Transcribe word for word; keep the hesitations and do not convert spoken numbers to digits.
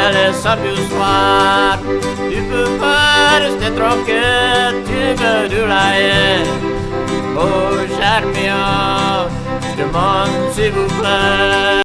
te laisse plus soir. Tu peux pas rester tranquille, tu veux de la haine. Oh Charmian, je demande s'il vous plaît.